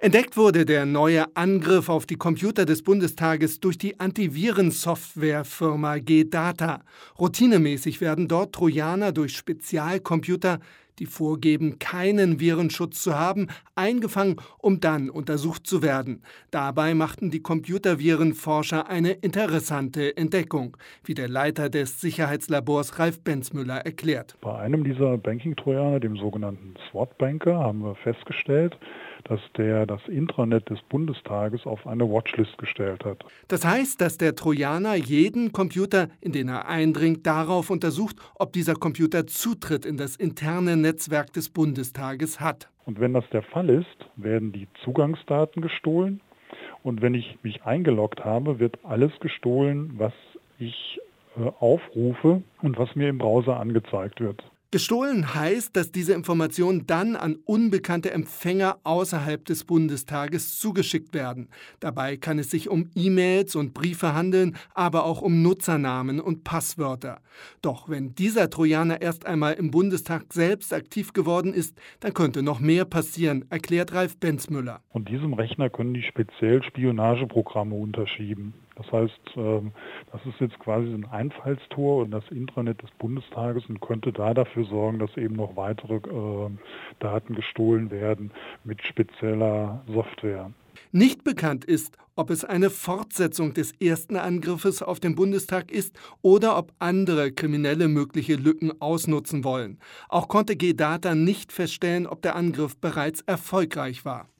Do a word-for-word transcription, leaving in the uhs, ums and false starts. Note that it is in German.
Entdeckt wurde der neue Angriff auf die Computer des Bundestages durch die Antivirensoftwarefirma G-Data. Routinemäßig werden dort Trojaner durch Spezialcomputer, die vorgeben, keinen Virenschutz zu haben, eingefangen, um dann untersucht zu werden. Dabei machten die Computervirenforscher eine interessante Entdeckung, wie der Leiter des Sicherheitslabors Ralf Benzmüller erklärt. Bei einem dieser Banking-Trojaner, dem sogenannten SWAT-Banker, haben wir festgestellt, dass der das Intranet des Bundestages auf eine Watchlist gestellt hat. Das heißt, dass der Trojaner jeden Computer, in den er eindringt, darauf untersucht, ob dieser Computer Zutritt in das interne Netzwerk des Bundestages hat. Und wenn das der Fall ist, werden die Zugangsdaten gestohlen. Und wenn ich mich eingeloggt habe, wird alles gestohlen, was ich äh, aufrufe und was mir im Browser angezeigt wird. Gestohlen heißt, dass diese Informationen dann an unbekannte Empfänger außerhalb des Bundestages zugeschickt werden. Dabei kann es sich um E-Mails und Briefe handeln, aber auch um Nutzernamen und Passwörter. Doch wenn dieser Trojaner erst einmal im Bundestag selbst aktiv geworden ist, dann könnte noch mehr passieren, erklärt Ralf Benzmüller. Und diesem Rechner können die speziell Spionageprogramme unterschieben. Das heißt, das ist jetzt quasi ein Einfallstor in das Intranet des Bundestages und könnte da dafür sorgen, dass eben noch weitere Daten gestohlen werden mit spezieller Software. Nicht bekannt ist, ob es eine Fortsetzung des ersten Angriffes auf den Bundestag ist oder ob andere Kriminelle mögliche Lücken ausnutzen wollen. Auch konnte G-Data nicht feststellen, ob der Angriff bereits erfolgreich war.